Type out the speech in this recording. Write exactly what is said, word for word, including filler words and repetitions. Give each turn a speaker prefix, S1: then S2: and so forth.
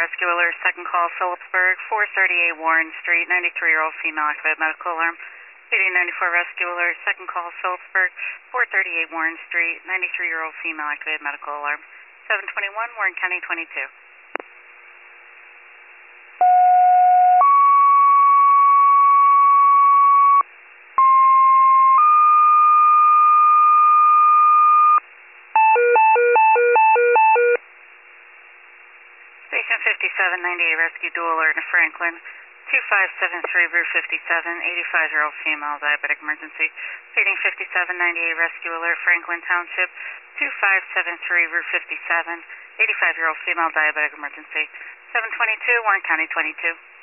S1: Rescue Alert, second call, Phillipsburg, four thirty-eight Warren Street, ninety-three-year-old female activated medical alarm. P D ninety-four Rescue Alert, second call, Phillipsburg, four thirty-eight Warren Street, ninety-three-year-old female activated medical alarm. seven twenty-one, Warren County twenty-two. Station fifty-seven ninety-eight Rescue Dual Alert in Franklin, two five seven three Route fifty-seven, eighty-five-year-old female diabetic emergency. Feeding fifty-seven ninety-eight Rescue Alert, Franklin Township, two five seven three Route fifty-seven, eighty-five-year-old female diabetic emergency. seven twenty-two, Warren County twenty-two.